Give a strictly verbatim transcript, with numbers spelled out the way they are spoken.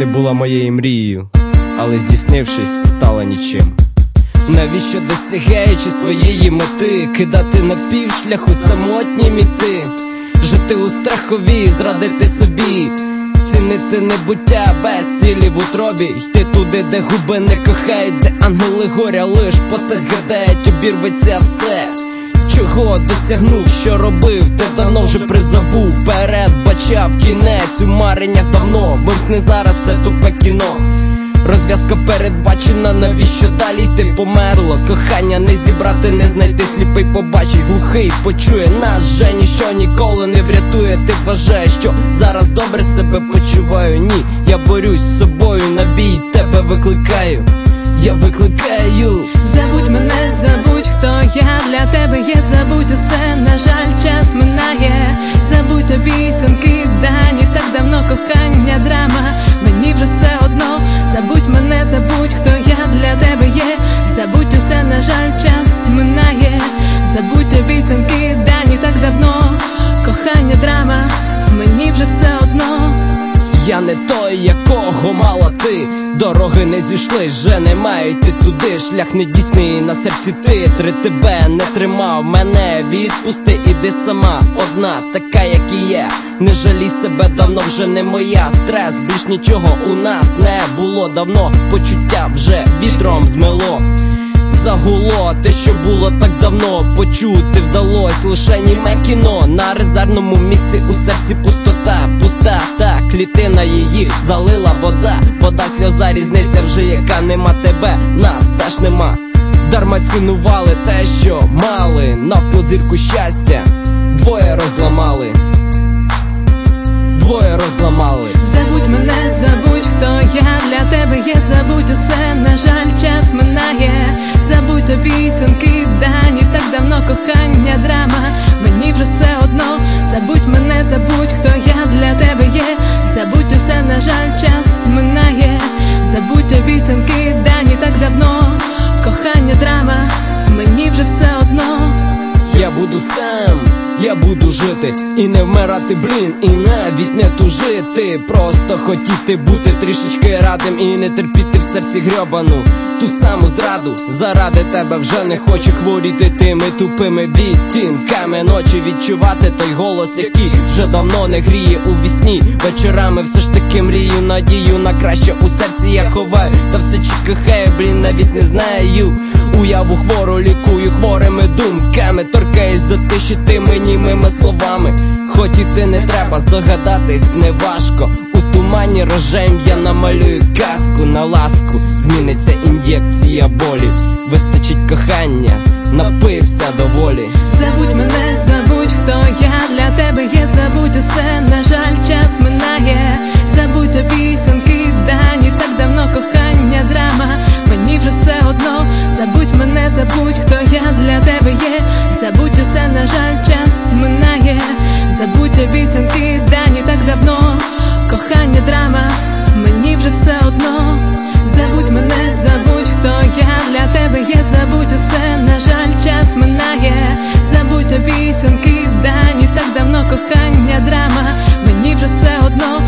Ти була моєю мрією, але здійснившись, стала нічим. Навіщо, досягаючи своєї мети, кидати на півшляху самотні міти, жити у страхові, зрадити собі, цінити небуття без цілі в утробі, йти туди, де губи не кохають, де ангели горя лиш постать згадають, обірветься все. Чого досягнув, що робив, ти давно вже призабув, передбачав кінець у мареннях давно, вимкни зараз це тупе кіно. Розв'язка передбачена, навіщо далі йти? Померло кохання, не зібрати, не знайти, сліпий побачить, глухий почує, нас вже ніщо ніколи не врятує. Ти вважаєш, що зараз добре себе почуваю? Ні, я борюсь з собою, на бій тебе викликаю, я викликаю. Забудь мене, забудь, хто я для тебе є, забудь усе, на жаль, час минає. Забудь обіцянки дані, так давно кохання драма, мені вже все одно. Забудь мене, забудь, хто я для тебе є, забудь усе, на жаль, час минає. Забудь обіцянки дані, так давно кохання драма, мені вже все одно. Я не той, якого мала ти, дороги не зійшли, вже не маю йти туди, шлях не дійсний, на серці титри, тебе не тримав, мене відпусти, іди сама, одна, така як і є, не жалій себе, давно вже не моя, стрес, більш нічого у нас не було давно, почуття вже вітром змело. Загуло те, що було так давно, почути вдалось лише німе кіно. На резервному місці у серці пустота, пуста та клітина її залила вода. Вода, сльоза, різниця вже яка, нема тебе, нас теж нема. Дарма цінували те, що мали, навпіл зірку щастя двоє розламали, двоє розламали. Забудь мене, забудь, хто я для тебе є, забудь усе, на жаль, час минає. Забудь обіцянки дані, так давно кохання драма, мені вже все одно. Забудь мене, забудь, хто я для тебе є, забудь усе, на жаль, час минає. Забудь обіцянки дані, так давно кохання драма, мені вже все одно. Я буду сам, я буду жити і не вмирати, блін, і навіть не тужити. Просто хотіти бути трішечки радим і не терпіти в серці грьобану ту саму зраду. Заради тебе вже не хочу хворіти тими тупими відтінками ночі, відчувати той голос, який вже давно не гріє у вісні. Вечорами все ж таки мрію, надію на краще у серці я ховаю, та все чи кохаю, блін, навіть не знаю. Уяву хвору лікую хворими думками, торкаюсь до тиші тими німими словами. Хотіти не треба, здогадатись не важко, у тумані рожем я намалюю казку на ласку. Зміниться ін'єкція болі, вистачить кохання, напився доволі. Забудь мене, забудь, хто я для тебе є, забудь усе, на жаль, час минає. Забудь обіцянки дані, так давно кохання драма, мені вже все одно. Забудь мене, забудь, хто я для тебе є, забудь усе, на жаль, час минає. Забудь обіцянки дані, так давно кохання драма, мені вже все одно. Забудь мене, забудь, хто я для тебе є, забудь усе, на жаль, час минає. Забудь обіцянки дані, так давно кохання драма, мені вже все одно.